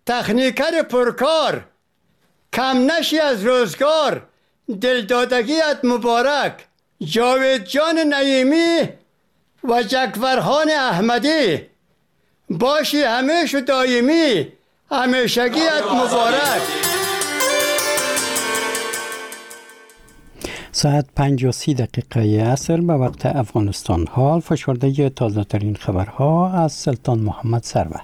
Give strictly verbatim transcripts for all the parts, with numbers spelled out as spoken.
تکنیکر پرکار، کم نشی از روزگار، دلدادگیت مبارک. جاوید جان نعیمی و جکفرخان احمدی، باشی همیشه دائمی، همیشگیت مبارک. ساعت پنج و سی دقیقه عصر به وقت افغانستان. حال فشرده تازه ترین خبرها از سلطان محمد سرور.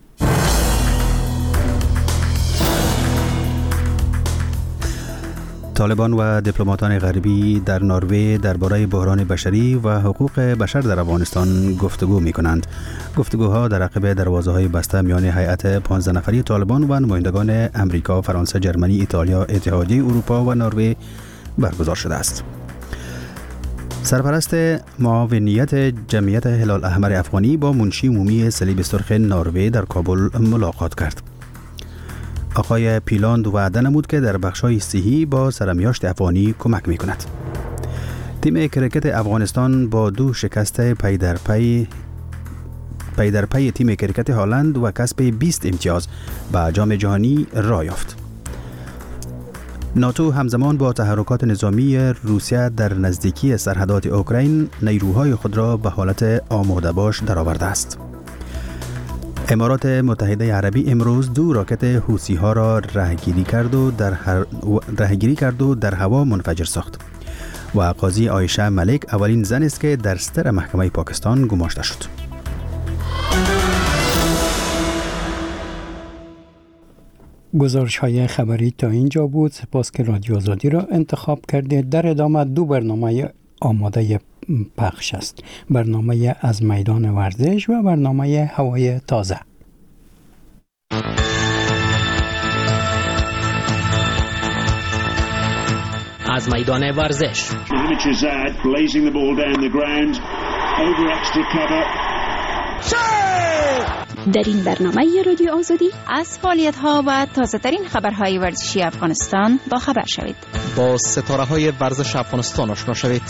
طالبان و دیپلماتان غربی در نروژ درباره بحران بشری و حقوق بشر در افغانستان گفتگو می کنند. گفتگوها در عقب دروازه‌های بسته میان هیئت پانزده نفری طالبان و نمایندگان امریکا، فرانسه، جرمنی، ایتالیا، اتحادیه اروپا و نروژ برگزار شده است. سرپرست معاونیت جمعیت هلال احمر افغانی با منشی عمومی صلیب سرخ نروژ در کابل ملاقات کرد. آقای پیلاند وعده نمود که در بخش‌های صحی با سرمیاشت افغانی کمک می‌کند. تیم کرکت افغانستان با دو شکست پی در پی پی در پی تیم کرکت هلند و کسب بیست امتیاز به جام جهانی راه یافت. ناتو همزمان با تحرکات نظامی روسیه در نزدیکی سرحدات اوکراین نیروهای خود را به حالت آماده باش درآورده است. امارات متحده عربی امروز دو راکت حوثی ها را رهگیری کرد و در هر... رهگیری کرد و در هوا منفجر ساخت. و قاضی عایشه ملک اولین زن است که در صدر محکمه پاکستان گماشته شد. گزارش های خبری تا اینجا بود. سپاس که رادیو آزادی را انتخاب کردید. در ادامه دو برنامه آماده پخش است. برنامه از میدان ورزش و برنامه هوای تازه. از میدان ورزش. در این برنامه رادیو آزادی از فعالیت‌ها و تازه‌ترین خبرهای ورزشی افغانستان با خبر شوید. با ستاره‌های ورزش افغانستان آشنا شوید.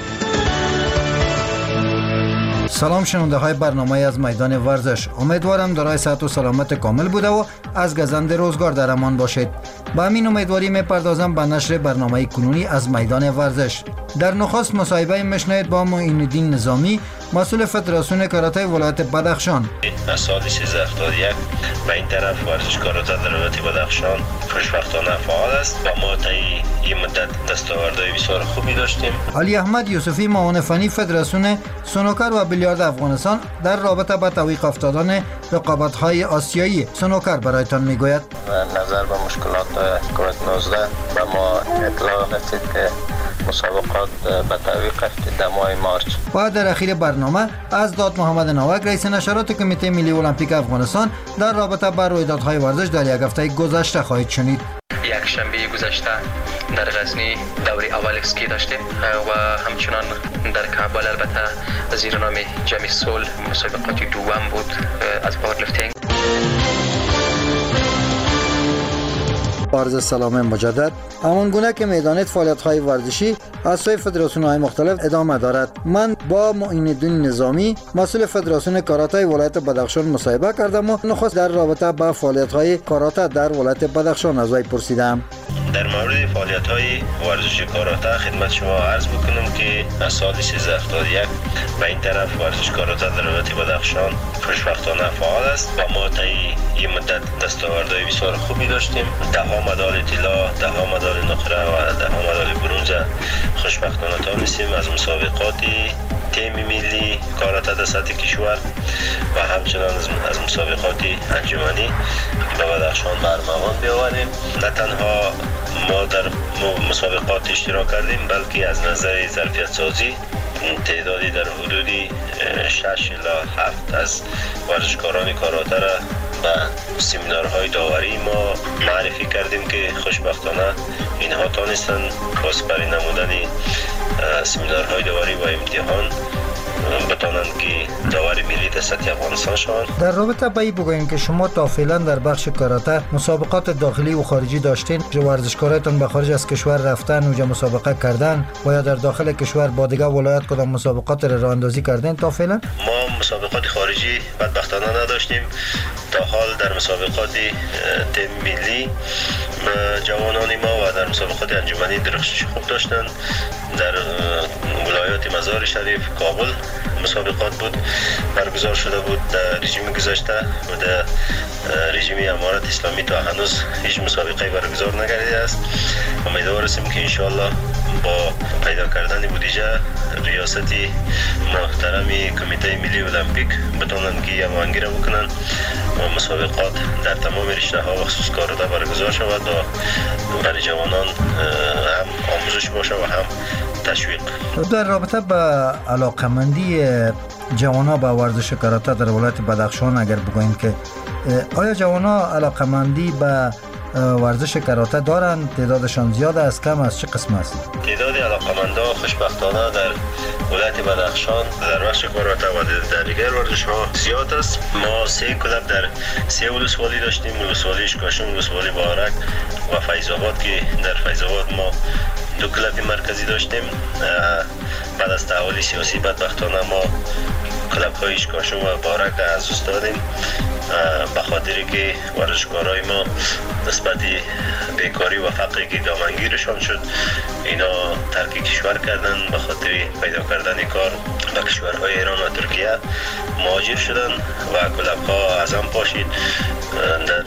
سلام شنونده های برنامه از میدان ورزش. امیدوارم دارای صحت و سلامت کامل بوده و از گزند روزگار در امان باشید. با همین امیدواری میپردازم به نشر برنامه کنونی از میدان ورزش. در نخست مصاحبه میشنوید با معین الدین نظامی، مسئول فدراسیون کاراته ولایت بدخشان. از سال سیزده هفتاد و یک به این طرف ورزش کاراته در ولایت بدخشان خوشبختانه فعال است و ما طی این مدت دستاوردهای بسیار خوبی داشتیم. علی احمد یوسفی، معاون فنی فدراسیون سنوکر و بیلیارد افغانستان، در رابطه با توقیف افتادن رقابت‌های آسیایی سنوکر برایتان میگوید. نظر به مشکلات کووید نوزده به ما اطلاع رسید که مسابقات به تعویق افتاد در ماه مارچ. و در اخیر برنامه از داد محمد نوک، رئیس نشرات کمیته ملی المپیک افغانستان، در رابطه با رویدادهای ورزش در یک هفته گذشته خواهید شنید. یک شنبه گذشته در غزنی دوره اول اسکی داشتیم و همچنان در کابل البته زیر نام جام سول مسابقات دوم بود از پاورلیفتینگ. عرض سلام مجدد. همان گونه که میدانید فعالیت‌های ورزشی از سوی فدراسیون‌های مختلف ادامه دارد. من با معین الدین نظامی، مسئول فدراسیون کاراته ولایت بدخشان مصاحبه کردم و نخست در رابطه با فعالیت‌های کاراته در ولایت بدخشان از وی پرسیدم. در مورد فعالیت‌های ورزشی کاراته خدمت شما عرض می‌کنم که از سال سیزده هفتاد و یک به این طرف ورزش کاراته در ولایت بدخشان خوشبختانه فعال است و ما طی این مدت دستاوردهای بسیار خوبی داشتیم. ده مدال طلا، ده مدال نقره و ده مدال برنز خوشبختانه تانستیم از مسابقات تیم ملی کاراته در سطح کشور و همچنان از مسابقات انجمنی به بدخشان به ارمغان بیاوریم. نه تنها ما در مسابقات اشتراک کردیم بلکه از نظر ظرفیت سازی تعدادی در حدود شش الی هفت از ورزشکاران کاراته را به سمینارهای داوری ما معرفی کردیم که خوشبختانه اینها تانستن با سپری نمودن سمینارهای داوری و امتحان بتانند که داور ملی در سطح افغانستان شوند. در رابطه با این بگوییم که شما تا فعلا در بخش کاراته مسابقات داخلی و خارجی داشتین، ورزشکارایتان به خارج از کشور رفتن اونجا مسابقه کردن و یا در داخل کشور با دیگه ولایت کدام مسابقات را راه اندازی کردین تا فعلا؟ ما مسابقات خارجی خارجی بدبختانه نداشتیم. تا حال در مسابقات تیم ملی جوانان ما و در مسابقات انجمنی درخشش خوب داشتند. در ولایات مزار شریف، کابل مسابقات بود برگزار شده بود در رژیم گذشته و در رژیم امارت اسلامی تا هنوز هیچ مسابقه برگزار نگردیده است. امیدوار هستیم که انشاءالله با پیدا کردن بودجه ریاستی محترمی کمیته ملی المپیک بتونن که هماهنگی را بکنن و مسابقات در تمام رشته ها و خصوص کاراته برگزار شود و برای جوانان هم آموزش باشه و هم تشویق. در رابطه با علاقمندی جوانان به ورزش کاراته در ولایت بدخشان اگر بگوییم که آیا جوانان علاقمندی به ورزش کاراته دارن؟ تعدادشان زیاد است، کم است، چه قسم است؟ تعداد علاقمندان خوشبختانه در ولایت بدخشان در بخش کاراته و در دیگر ورزش ها زیاد است. ما سه کلب در سه ولسوالی داشتیم، ولسوالی اشکاشم، ولسوالی بارک و فیض‌آباد که در فیض‌آباد ما دو کلب مرکزی داشتیم. بعد از تحول سیاسی بدبختانه ما کلب های اشکاشم و بارک از دست دادیم به خاطری که ورزشکارای ما نسبت بیکاری و فقری که دامنگیرشان شد اینا ترک کشور کردن، به خاطر پیدا کردن کار به کشورهای ایران و ترکیه مهاجر شدن و کلب ها از هم پاشید. در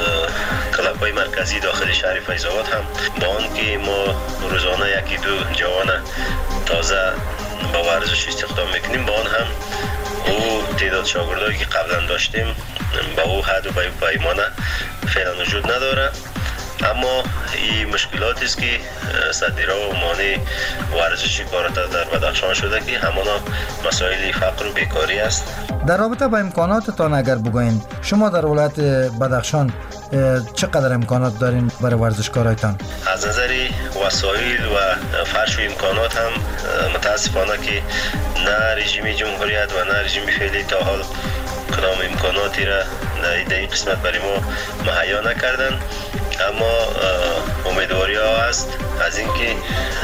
کلب های مرکزی داخل شهر فیض‌آباد هم با آن که ما روزانه یکی دو جوان تازه با ورزش استخدام میکنیم، با آن هم او تعداد شاگردایی که قبلا داشتیم با او حد و پیمانه فعلا وجود نداره. اما این مشکلات است که صدیرا و مانع ورزش کاراته در بدخشان شده که همانا مسائل فقر و بیکاری است. در رابطه با امکاناتتان اگر بگوین شما در ولایت بدخشان چقدر امکانات دارین برای ورزشکارایتان؟ از نظر وسایل و فرش و امکانات هم متاسفانه که نه رژیم جمهوریت و نه رژیم فعلی تا حال کدام امکاناتی را در این قسمت برای ما مهیا نکردن. اما امیدواری ها هست از اینکه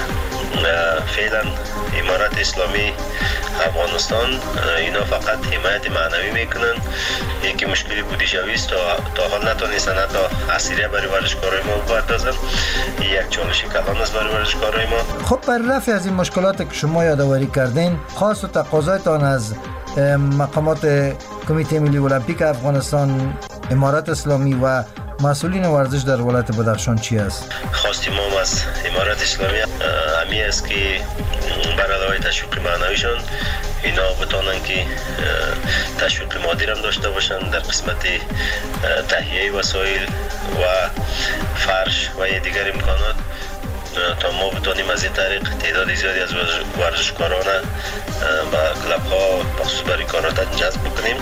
فعلا امارت اسلامی افغانستان اینا فقط حمایت معنوی میکنن. یکی مشکلی بودجه‌ای است، تا تا حال نتونستن حتی اسیره برای ورزشکارای ما بپردازن. یک چالش کلان است برای ورزشکارای ما. خب برای رفع از این مشکلات که شما یادآوری کردین، خاص و تقاضایتان از مقامات کمیته ملی المپیک افغانستان، امارت اسلامی و مسئولین ورزش در ولایت بدخشان چی است؟ خواستیم ما از امارت اسلامی همی است که بر علاوه تشویق معنویشان اینا بتونن که تشویق مادی هم داشته باشن در قسمت تهیه وسایل و فرش و دیگر امکانات تا ما بتونیم از این طریق تعداد زیادی از ورزشکاران به کلب ها بخصوص برای کارات جذب بکنیم.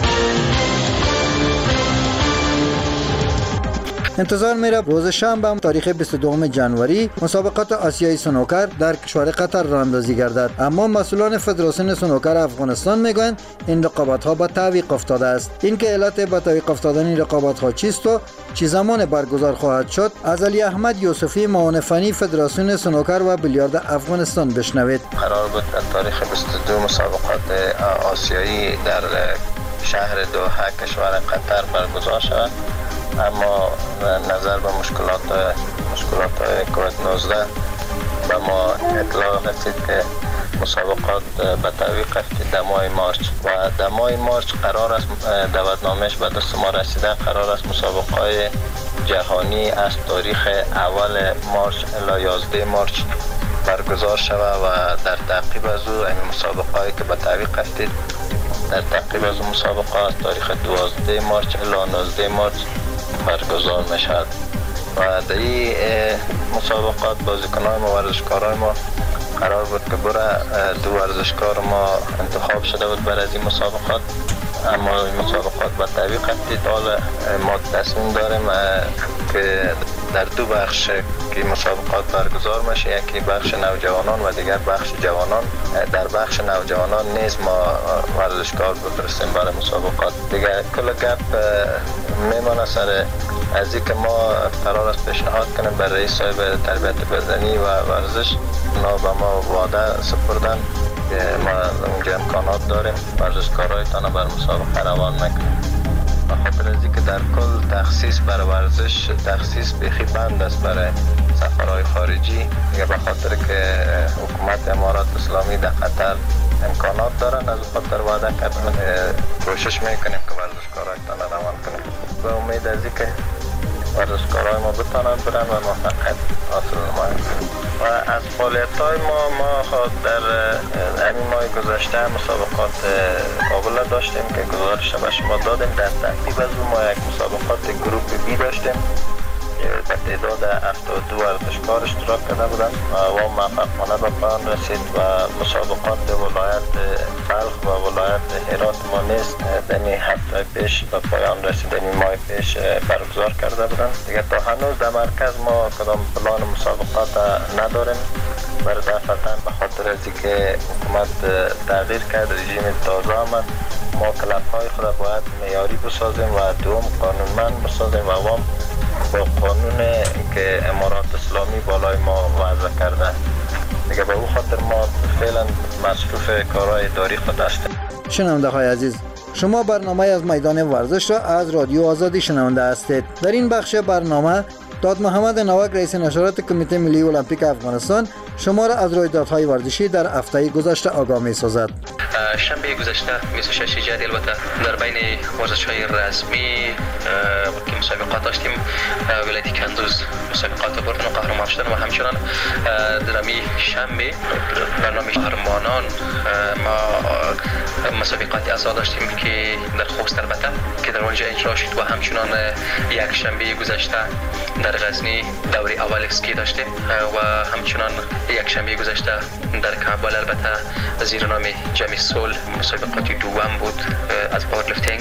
انتظار میره روز شنبه تاریخ بیست و دوم ژانویه مسابقات آسیایی سنوکر در کشور قطر راه اندازی گردد، اما مسئولان فدراسیون سنوکر افغانستان میگویند این رقابت ها به تعویق افتاده است. اینکه علت به تعویق افتادن این رقابت ها چیست و چه زمان برگزار خواهد شد، از علی احمد یوسفی معاون فنی فدراسیون سنوکر و بیلیارد افغانستان بشنوید. قرار بود تاریخ بیست و دو مسابقات آسیایی در شهر دوحه کشور قطر برگزار شود، اما نظر به مشکلات مشکلات کووید نوزده به ما اطلاع رسید که مسابقات به تعویق افتاد در ماه مارچ و در ماه مارچ قرار است دعوتنامه‌اش به دست ما رسیده. قرار است مسابقات جهانی از تاریخ اول مارچ الی یازده مارچ برگزار شود و در تعقیب از او این مسابقاتی که به تعویق افتاد در تعقیب از مسابقات از تاریخ دوازده مارچ الی نوزده مارچ برگزار میشد و در این مسابقات بازیکنان و ورزشکاران ما قرار بود که برای دو ورزشکار ما انتخاب شده بود برای این مسابقات، اما این مسابقات به تعویق افتاد. حالا ما تصمیم داریم که در دو بخش که مسابقات برگزار میشه، یکی بخش نوجوانان و دیگر بخش جوانان. در بخش نوجوانان نیز ما ورزشکار بفرستیم برای مسابقات. دیگر کل گپ میمانه سر از اینکه ما قرار است پیشنهاد کنیم برای رئیس صاحب تربیت بدنی و ورزش، اونا به ما وعده سپردن که ما اونجا امکانات داریم ورزشکارایتان بر مسابقه روان نکنیم. به خاطر از اینکه در کل تخصیص بر ورزش تخصیص بیخی بند است برای سفرهای خارجی، یا به خاطر که حکومت امارات اسلامی در قطر امکانات دارن، از خاطر وعده کردن کوشش میکنیم که ورزشکارایتان روان کنیم. به امید از اینکه ورزشکارای ما بتانند برن و موفقیت حاصل نمایند. و از فعالیت‌های ما ما در همین ماه گذشته مسابقات کابل داشتیم که گزارش به شما دادیم. در ترتیب از ما یک مسابقات گروپ بی داشتیم به تعداد هفتاد و دو ورزشکار اشتراک کرده بودند و موفقانه به پایان رسید و مسابقات ولایت بلخ و ولایت هرات ما نیز دمی هفته پیش به پایان رسید، دمی ماه پیش برگزار کرده بودند. دیگه تا هنوز در مرکز ما کدام پلان مسابقات نداریم، برای دفعتاً به خاطر از اینکه حکومت تغییر کرد، رژیم تازه آمد، ما کلب‌های خود باید معیاری بسازیم و دوم قانونمند بسازیم و عوام با قانون که امارات اسلامی بالای ما وضع کرده. دیگه به او خاطر ما فعلا مصروف کارهای اداری خود هستیم. شنونده های عزیز، شما برنامه از میدان ورزش را از رادیو آزادی شنونده هستید. در این بخش برنامه داد محمد نوک رئیس نشرات کمیته ملی المپیک افغانستان شما را از رویدادهای ورزشی در هفته گذشته آگاه می سازد. شنبه گذشته بیست و شش جدی البته در بین ورزش‌های رسمی که مسابقات داشتیم، ولایت کندوز مسابقات بردن و قهرمان شدن و همچنان در می شنبه برنامه قهرمانان ما مسابقاتی اعضا داشتیم که در خوست البته که در اونجا اجرا شد و همچنان یک شنبه گذشته در غزنی دوره اول اسکی داشتیم و همچنان یک شنبه گذشته در کابل البته زیر نام جمی سول مسابقاتی دوم بود از پاور لیفتینگ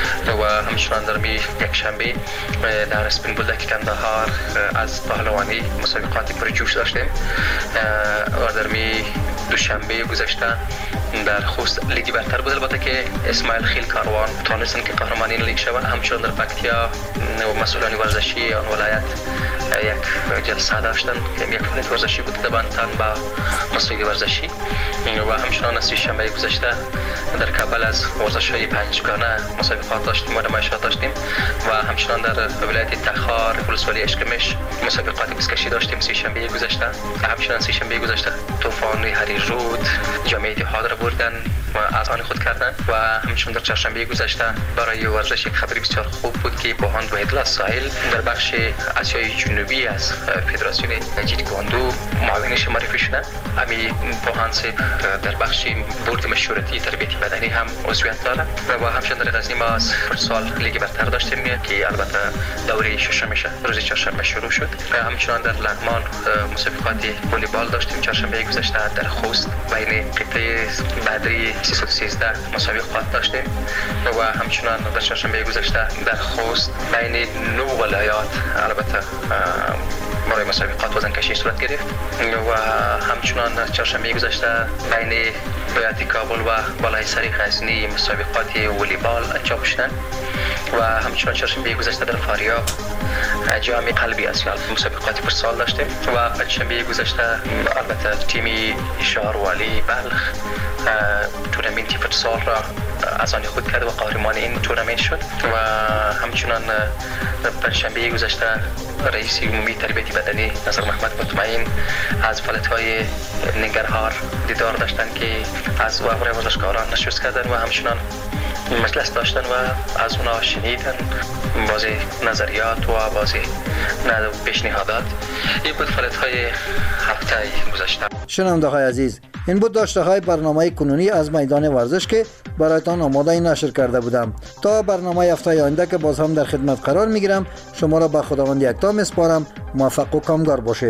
و همچنان در می یک شنبه در اسپین بولدک کندهار از پهلوانی مسابقاتی پرجوش داشتیم و در می دوشنبه گذشته در خوست لیگ برتر بود البته که اسماعیل خیل کاروان تونستن که قهرمانی لیگ شوند. همچنان در پکتیا مسئولان ورزشی آن ولایت یک جلسه داشتن که یک فعالیت ورزشی بود دبانتن با مسئول ورزشی و همچنان از شنبه گذشته در کابل از ورزش‌های پنجگانه مسابقات داشتیم و نمایشات داشتیم و همچنان در ولایت تخار ولسوالی اشکمش مسابقات بسکشی داشتیم سی شنبه گذشته. همچنان سی شنبه گذشته طوفان هری رود جامعه اتحاد را بردن و از آن خود کردن و همچنان در چهارشنبه گذشته برای ورزش یک خبری بسیار خوب بود که بوهان وحیدالله ساحل در بخش آسیای جنوبی از فدراسیون جیتکواندو معاونش معرفی شدن. همین بوهان در بخش بورد مشورتی تربیتی بدنی هم عضویت دارد و همچنان در غزنی ما از فوتسال لیگ برتر داشتیم که البته دوره ششمش روز چهارشنبه شروع شد. همچنان در لغمان مسابقات والیبال داشتیم چهارشنبه گذشته. در خوست بین قطعه بدری سیصد و سیزده مسابقات داشتیم و همچنان در چهارشنبه گذشته در خوست بین نه ولایات البته برای مسابقات وزن کشی صورت گرفت و همچنان چهارشنبه گذشته بین ولایت کابل و بالای سری غزنی مسابقات والیبال انجام شدند و همچنان چهارشنبه گذشته در فاریاب جام قلبی آسیا مسابقات فوتسال داشتیم و پنجشنبه گذشته البته تیم شهروالی بلخ تورنمنت فوتسال را از آن خود کرد و قهرمان این تورنمنت شد و همچنان پنجشنبه گذشته رئیس عمومی تربیتی بدنی نصر محمد مطمئن از فعالیت‌های ننگرهار دیدار داشتند که از وابر ورزشکاران نشست کردند و همچنان مجلس داشتن و از اونا شنیدن بعضی نظریات و بعضی پیشنهادات. این بود فعالیت‌های هفته گذشته. شنونده های عزیز، این بود داشته های برنامه کنونی از میدان ورزش که برایتان آماده نشر کرده بودم. تا برنامه هفته آینده که باز هم در خدمت قرار میگیرم، شما را به خداوند یکتا میسپارم. موفق و کامگار باشید.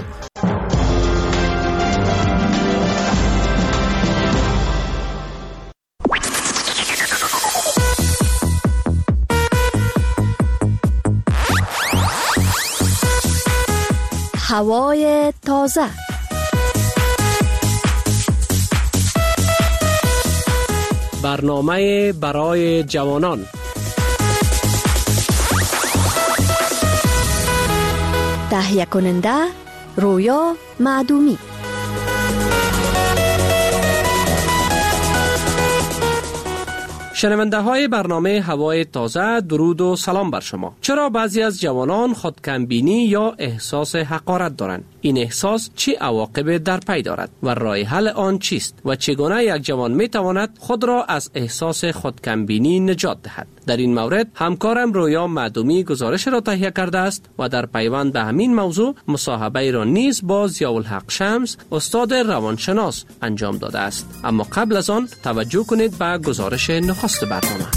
هوای تازه، برنامه برای جوانان، تهیه کننده رویا معدومی. شنونده های برنامه هوای تازه، درود و سلام بر شما. چرا بعضی از جوانان خودکمبینی یا احساس حقارت دارند؟ این احساس چه عواقب در پی دارد و راه حل آن چیست و چگونه یک جوان می تواند خود را از احساس خودکمبینی نجات دهد؟ در این مورد همکارم رویا معدومی گزارش را تهیه کرده است و در پیوند به همین موضوع مصاحبه را نیز با ضیاءالحق شمس، استاد روانشناس، انجام داده است. اما قبل از آن توجه کنید به گزارش نخست برنامه.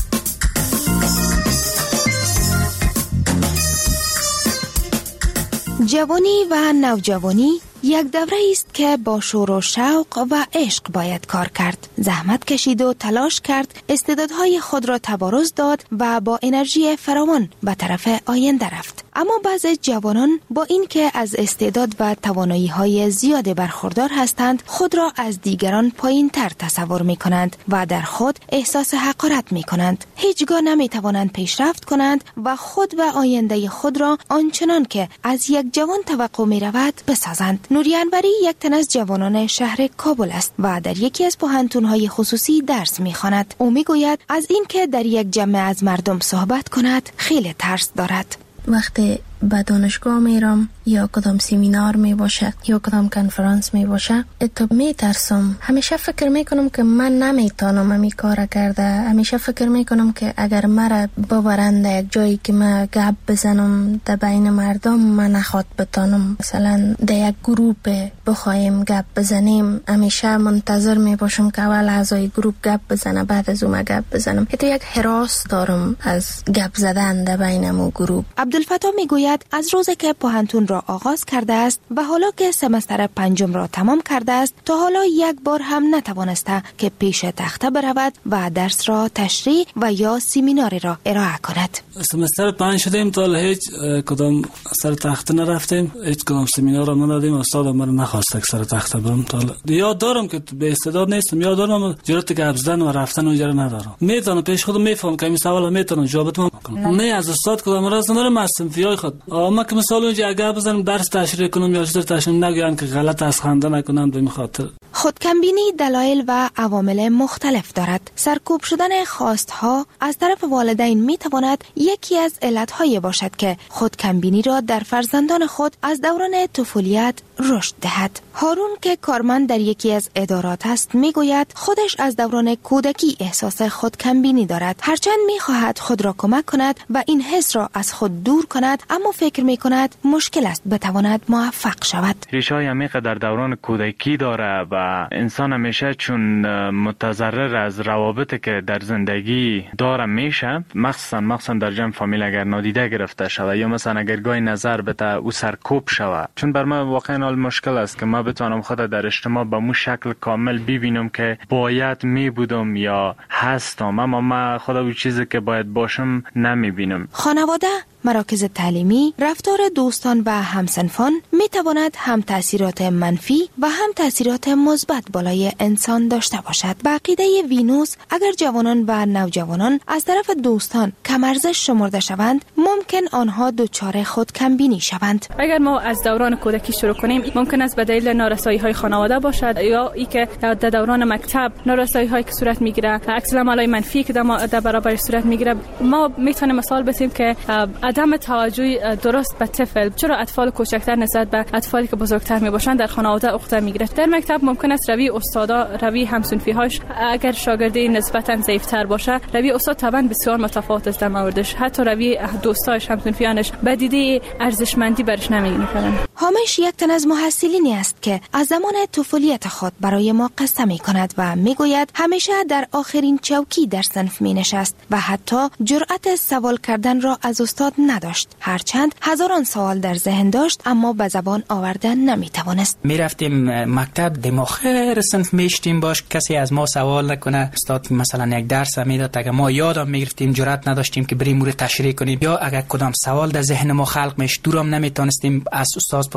جوانی و نوجوانی یک دوره است که با شور و شوق و عشق باید کار کرد، زحمت کشید و تلاش کرد، استعدادهای خود را تبارز داد و با انرژی فراوان به طرف آینده رفت. اما بعضی جوانان با اینکه از استعداد و توانایی‌های زیاد برخوردار هستند، خود را از دیگران پایین‌تر تصور می‌کنند و در خود احساس حقارت می‌کنند. هیچگاه نمی‌توانند پیشرفت کنند و خود و آینده خود را آنچنان که از یک جوان توقع می‌رود بسازند. نوری انوری یک تن از جوانان شهر کابل است و در یکی از پوهنتون‌های خصوصی درس می‌خواند. او می‌گوید از اینکه در یک جمع از مردم صحبت کند خیلی ترس دارد. وقتی به دانشگاه میرم یا کدام سمینار می باشه یا کدام کنفرانس می باشه، اتو می ترسم. همیشه فکر می کنم که من نمیتونم امی کار کرده. همیشه فکر می کنم که اگر مرا ببرند یک جایی که من گپ بزنم در بین مردم، من نخواد بتانم. مثلا در یک گروپ بخوایم گپ بزنیم، همیشه منتظر می باشم که اول اعضای گروپ گپ بزنه، بعد از اون گپ بزنم. اتو یک هراس دارم از گپ زدن در بین مو گروپ. عبدالفتاح می گوید از روزی که پوهنتون را آغاز کرده است و حالا که سمستر پنجم را تمام کرده است، تا حالا یک بار هم نتوانسته که پیش تخته برود و درس را تشریح و یا سمیناری را ارائه کند. سمستر پنج شدیم، تا هیچ کدام سر تخته نرفتیم، هیچ کدام سمینار را ندادیم. استاد من نخواست که سر تخته برم. تا یاد دارم که به استعداد نیستم، یاد دارم جرأت گپ زدن و رفتن اونجا ندارم. میتونم پیش خودم میفهم که این سوال میتونم جوابت کنم. نه از استاد کدام راست ندارم، از صنفیای خود. اما که مثلا اونجا اگر بزنم درس تشریح کنم یا چیز تشریح نگویم که غلط از خنده نکنم به خاطر. خودکمبینی دلایل و عوامل مختلف دارد. سرکوب شدن خواستها از طرف والدین می تواند یکی از علتهای باشد که خودکمبینی را در فرزندان خود از دوران طفولیت رشد دهد. هارون که کارمند در یکی از ادارات است می گوید خودش از دوران کودکی احساس خودکمبینی دارد. هرچند می خواهد خود را کمک کند و این حس را از خود دور کند، اما فکر می کند مشکل است بتواند موفق شود. ریشه‌های عمیق در دوران کودکی داره و انسان همیشه چون متضرر از روابطی که در زندگی داره میشه، مخصوصا مخصوصا در جمع فامیل اگر نادیده گرفته شود یا مثلا اگر گاهی نظر بده او سرکوب شود. چون بر من واقعا حال مشکل است که ما بتوانم خود در اجتماع به مو شکل کامل ببینم که باید می بودم یا هستم، اما ما خود اون چیزی که باید باشم نمیبینم. خانواده، مراکز تعلیمی، رفتار دوستان و همسنفان می تواند هم تأثیرات منفی و هم تأثیرات مثبت بالای انسان داشته باشد. به عقیده وینوس، اگر جوانان و نوجوانان از طرف دوستان کم ارزش شمرده شوند، ممکن آنها دچار خودکمبینی شوند. اگر ما از دوران کودکی شروع کنیم، ممکن است به دلیل نارسایی‌های خانواده باشد یا ای که در دوران مکتب نارسایی‌هایی که صورت میگیره، عکس العمل‌های منفی که در برابر صورت میگیره. ما میتونیم مثال بزنیم که عدم توجه درست به طفل، چرا اطفال کوچکتر نسبت به اطفالی که بزرگتر میباشند در خانواده عقده میگیره. در مکتب ممکن است روی استادا، روی همسنفی‌هاش اگر شاگردی نسبتا ضعیف‌تر باشه، روی استاد طبعا بسیار متفاوت است در موردش. حتی روی دوستاش، همسنفیانش به دیده ارزشمندی برش نمی‌بینن. هامش یک تن از محصلینی است که از زمان طفولیت خود برای ما قصه می‌کند و میگوید همیشه در آخرین چوکی در صنف می‌نشست و حتی جرأت سوال کردن را از استاد نداشت. هرچند هزاران سوال در ذهن داشت اما به زبان آوردن نمی‌توانست. می‌رفتیم مکتب، دم آخر صنف میشتیم باش، کسی از ما سوال نکنه. استاد مثلا یک درس میداد، اگه ما یادم میگرفتیم جرأت نداشتیم که بریم مورد تشریح کنیم، یا اگر کدام سوال در ذهن ما خلق میش دورم نمیتونستیم از استاد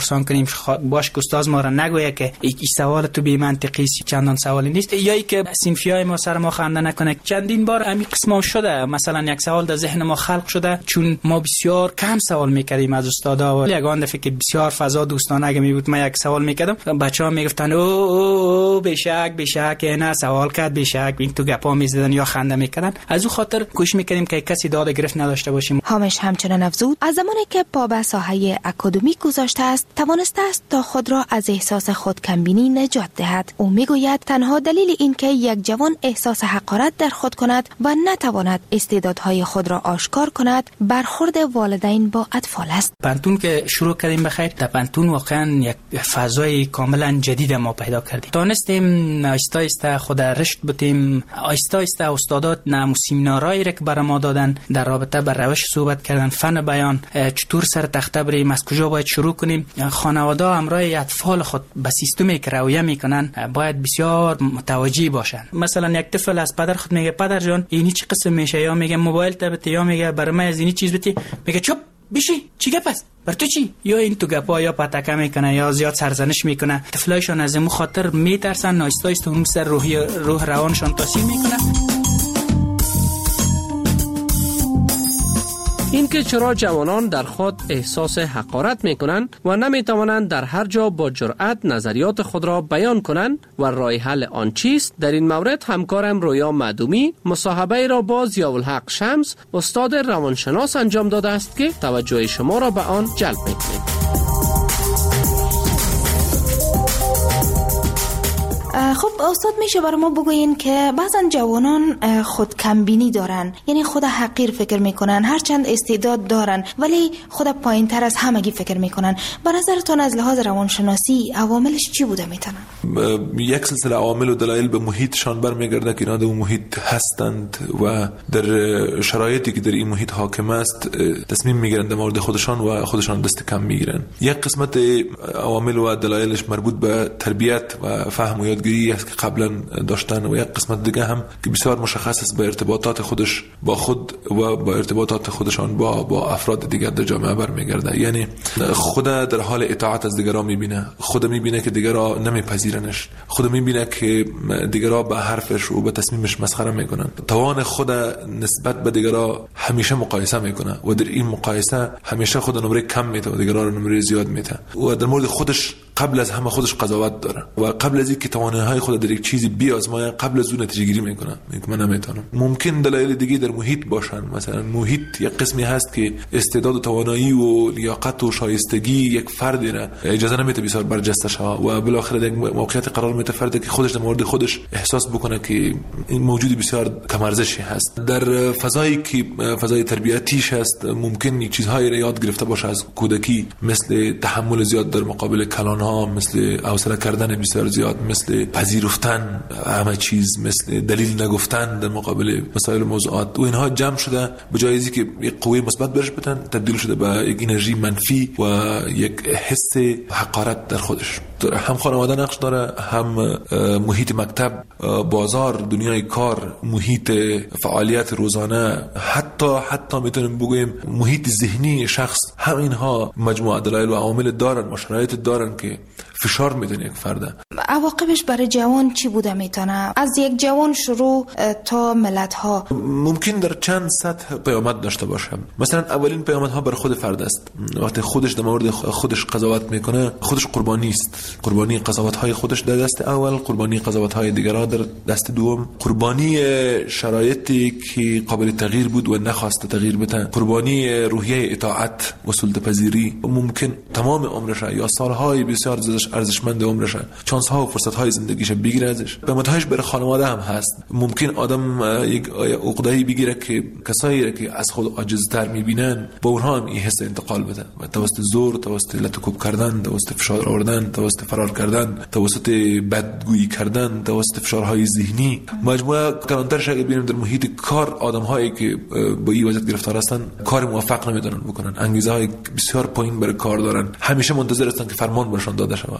پرسان کنیم باش که استاد ما را نگویه که این سوال تو بی منطقی است، چندان سوالی نیست، یا ای که صنفیای ما سر ما خنده نکنه. چندین بار همین قسم شده، مثلا یک سوال در ذهن ما خلق شده چون ما بسیار کم سوال میکردیم از استادا و یگان دفعه که بسیار فضا دوستانه اگه می بود ما یک سوال میکردم بچه‌ها میگفتن او او بشک بشک نه سوال کرد بشک، این تو گپا میزدن یا خنده میکردن. از او خاطر کوشش میکردیم که کسی داد گرفت نداشته باشیم. هامش همچنان افزود از زمانی که پا به ساحه اکادمیک گذاشته است توانسته است تا خود را از احساس خودکمبینی نجات دهد. او میگوید تنها دلیل این که یک جوان احساس حقارت در خود کند و نتواند استعدادهای خود را آشکار کند برخورد والدین با اطفال است. پانتون که شروع کردیم بخیر، در پانتون واقعا یک فضای کاملا جدید ما پیدا کردیم. تونستیم آیسته آیسته خود رشد بتیم، آیسته آیسته استادات نمو سمینارایی را که برای ما دادن در رابطه با روش صحبت کردن، فن بیان، چطور سر تخته بریم، از کجا باید شروع کنیم. خانواده همراه اطفال خود به سیستمی که رویه میکنن باید بسیار متوجه باشن. مثلا یک طفل از پدر خود میگه پدر جان اینی چی قسم میشه، یا میگه موبایل تبت، یا میگه برای من از اینی چیز بتی، میگه چوب بشی چی گپ است بر تو چی، یا این تو گپا یا پتکه میکنه یا زیاد سرزنش میکنه. طفلایشان از این خاطر میترسن، آیسته آیسته اون سر روحی روح روانشان تاثیر میکنه. اینکه چرا جوانان در خود احساس حقارت میکنند و نمیتوانند در هر جا با جرأت نظریات خود را بیان کنند و راه حل آن چیست، در این مورد همکارم رویا معدومی مصاحبه را با ضیاءالحق شمس استاد روانشناس انجام داده است که توجه شما را به آن جلب می‌کند. خب استاد میشه برای ما بگوین که بعضا جوانان خود کمبینی دارن، یعنی خود حقیر فکر میکنن، هرچند استعداد دارن ولی خود پایین تر از همگی فکر میکنن. به نظرتون از لحاظ روانشناسی عواملش چی بوده میتونن؟ یک سلسله عوامل و دلایل به محیطشان برمیگرده که اینا در محیط هستند و در شرایطی که در این محیط حاکم است تصمیم میگیرند در مورد خودشان و خودشان دست کم میگیرن. یک قسمت عوامل و دلایلش مربوط به تربیت و فهم و یادگیری است که قبلا داشتن و یک قسمت دیگه هم که بسیار مشخص است به ارتباطات خودش با خود و با ارتباطات خودشان با با افراد دیگر در جامعه برمیگرده. یعنی خود در حال اطاعت از دیگران میبینه، خود میبینه که دیگران نمیپذیرنش، خود میبینه که دیگران به حرفش و به تصمیمش مسخره میکنن. توان خود نسبت به دیگران همیشه مقایسه میکنه و در این مقایسه همیشه خود نمره کم میده و دیگران رو نمره زیاد میده و در مورد خودش قبل از همه خودش قضاوت داره و قبل از اینکه توانایی‌های خود در یک چیزی بیازمایه قبل از اون نتیجه گیری میکنه میگه من نمیتونم. ممکن دلایل دیگه در محیط باشن، مثلا محیط یک قسمی هست که استعداد و توانایی و لیاقت و شایستگی یک فردی را اجازه نمیده بسیار برجسته شوه و بالاخره در موقعیت قرار میده فردی که خودش در مورد خودش احساس بکنه که این موجودی بسیار کم ارزشی هست. در فضایی که فضای تربیتیش هست ممکن چیزهایی را یاد گرفته باشه از کودکی، مثل تحمل زیاد در مقابل کلانها، مثل حوصله کردن بسیار زیاد، مثل پذیرفتن همه چیز، مثل دلیل نگفتن در مقابل مسائل و موضوعات و اینها جمع شده به جای اینکه یک قوه مثبت برش بدن تبدیل شده به یک انرژی منفی و یک حس حقارت در خودش. هم خانواده نقش داره، هم محیط مکتب، بازار، دنیای کار، محیط فعالیت روزانه، حتی حتی میتونیم بگویم محیط ذهنی شخص. هم اینها مجموعه دلایل و عوامل دارن و شرایط دارن که فشار میدن یک فرد. عواقبش برای جوان چی بوده میتونه؟ از یک جوان شروع تا ملت ها ممکن در چند سطح پیامد داشته باشه. مثلا اولین پیامدها بر خود فرد است. وقتی خودش در مورد خودش قضاوت میکنه، خودش قربانی است. قربانی قضاوت های خودش در دست اول، قربانی قضاوت های دیگران در دست دوم، قربانی شرایطی که قابل تغییر بود و نخواست تغییر بده، قربانی روحیه اطاعت و سلطه پذیری. ممکن تمام عمرش یا سالهای بسیار ارزشمند عمرش چانس ها و فرصت های زندگیش بگیره ازش. پیامدهاش برای خانواده هم هست. ممکن آدم یک عقده‌ای بگیره که کسایی که از خود عاجزتر میبینن با اونها هم این حس انتقال بده و توسط زور، توسط لطکوب کردن، توسط فشار آوردن، توسط فرار کردن، توسط بدگویی کردن، توسط فشارهای ذهنی. مجموعه کلانترش اگه ببینیم در محیط کار، آدم‌هایی که با این وضعیت گرفتار هستن کار موفق نمیدونن بکنن، انگیزه های بسیار پایین برای کار دارن، همیشه منتظر هستن که فرمان برشان داده شود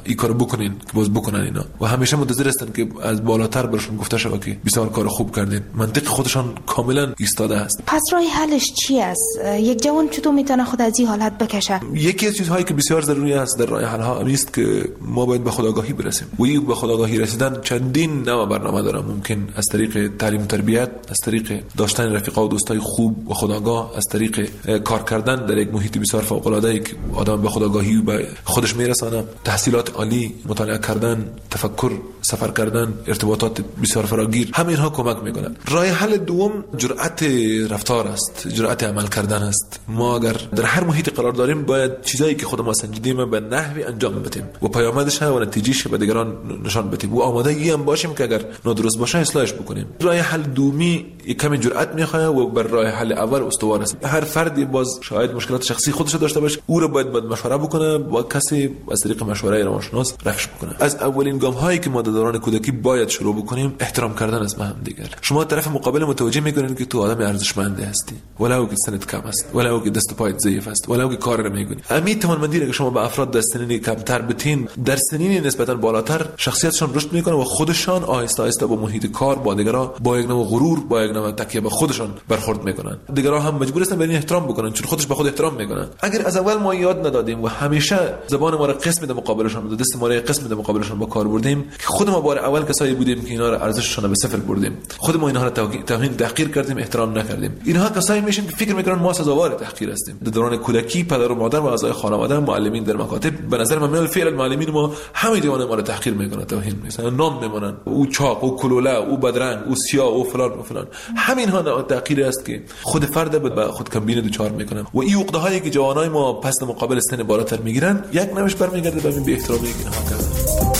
این کارو بکنین که باز بکنن اینا و همیشه منتظر هستن که از بالاتر برشون گفته شود که بسیار کار خوب کردین. منطق خودشان کاملا ایستاده است. پس راه حلش چی است؟ یک جوان چطور میتونه خود از این حالت بکشه؟ یکی از چیزهایی که بسیار ضروری است در راه حل ها است که ما باید به خودآگاهی برسیم و این به خودآگاهی رسیدن چندین نوع برنامه داره. ممکن از طریق تعلیم و تربیت، از طریق داشتن رفیقا و دوستای خوب و خودآگاه، از طریق کار کردن در یک محیط بسیار فوق العاده ای که آدم به خودآگاهی و به خودش میرسانه، تحصیلات عالی، مطالعه کردن، تفکر، سفر کردن، ارتباطات بسیار فراگیر، همه اینها کمک میکنن. راه حل دوم جرأت رفتار است، جرأت عمل کردن است. ما اگر در هر محیط قرار داریم باید چیزایی که خود ما سنجیدیم به نحوی انجام بدیم و پیامدش و نتیجهش به دیگران نشان بدیم و آمادگی هم باشیم که اگر نادرست باشه اصلاحش بکنیم. راه حل دومی یک کمی جرأت میخواد و بر راه حل اول استوار است. هر فردی باز شاید مشکلات شخصی خودش داشته باشه، او رو باید باید مشوره بکنه با کسی از طریق مشوره روانشناس رفش بکنه. از اولین گام هایی که ما در دوران کودکی باید شروع بکنیم احترام کردن است به هم دیگر. شما طرف مقابل متوجه میکنین که تو آدم ارزشمند هستی، ولو که سنت کم است، ولو که دست پایت ضعیف است، ولو که کار رو میکنی. همین توانمندی که شما به افراد در سنین کمتر بتین در سنین نسبتا بالاتر شخصیتشان رشد میکنه و خودشان آهسته آهسته با محیط کار با دیگران با یک نوع غرور، با یک نوع تکیه به خودشان برخورد میکنن. دیگران هم مجبور هستن به این احترام بکنن چون خودش به خود احترام میکنن. اگر از اول ما یاد ندادیم و همیشه زبان ما را قسم در مقابلشان و دست ما را قسم در مقابلشان با کار بردیم که خود ما بار اول کسایی بودیم که اینا را ارزششون به صفر بردیم، خود ما اینها را توهین تحقیر کردیم، احترام نکردیم. اینها کسایی میشن که فکر میکنن ما سزاوار تحقیر هستیم. در دوران کودکی پدر و مادر و اعضای خانواده، معلمین در مکاتب، به نظر من میاد فعلا معلمین ما همه دیوانه ما را تحقیر میکنن، توهین میکنن، نام میمونن، او چاق، او کلوله، او بدرنگ، او سیاه، او فلان و فلان. همین ها تحقیر است که خود فرد به خود کمبین دوچار میکنن و این عقده هایی که جوانای ما پس مقابل سن بالاتر میگیرن یک نوش برمیگرده به بی احترامی که اینها کردن.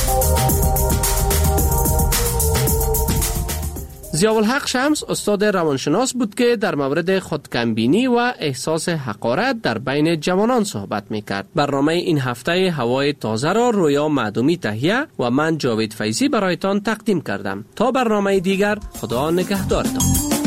ضیاءالحق شمس استاد روانشناس بود که در مورد خودکمبینی و احساس حقارت در بین جوانان صحبت میکرد. برنامه این هفته هوای تازه را رویا معدومی تهیه و من جاوید فیضی برایتان تقدیم کردم. تا برنامه دیگر، خدا نگهدارتان.